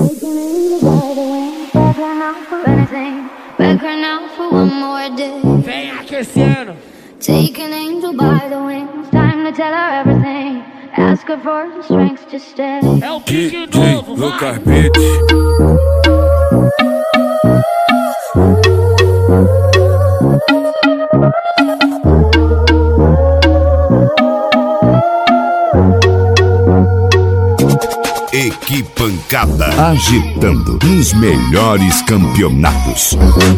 Vem aquecendo. Take an angel by the wings, time to tell her everything. Ask her for the strength to stay. É o King novo, Lucas Beat. Equipancada agitando nos melhores campeonatos.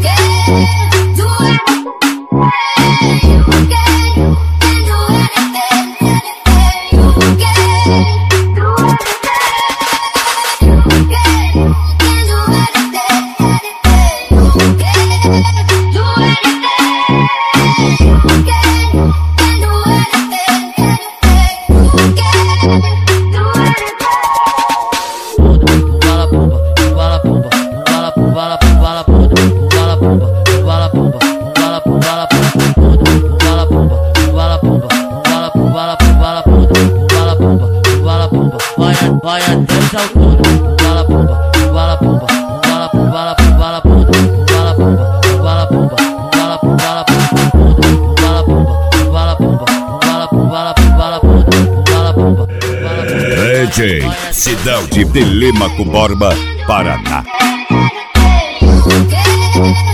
Vai até essa altura, bala bomba, bala bomba, bala bomba, bala bomba, bala bomba, bala bomba, bala bomba, bala bomba, bala bomba, bala bomba, bala bomba, bala bomba. DJ Cidade de Lima com Borba, Paraná.